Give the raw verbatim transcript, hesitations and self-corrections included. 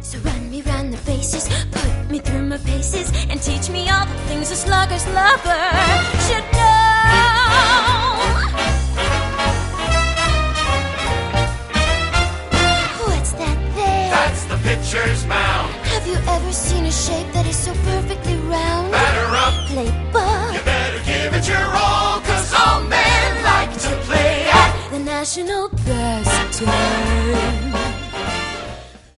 So run me round the bases, put me through my paces, and teach me all the things a slugger's lover should know. What's that there? That's the pitcher's mound. Have you ever seen a shape that is so perfectly round? Batter up, Play ball. you better give it your all, 'cause all men like to play at The National Pastime.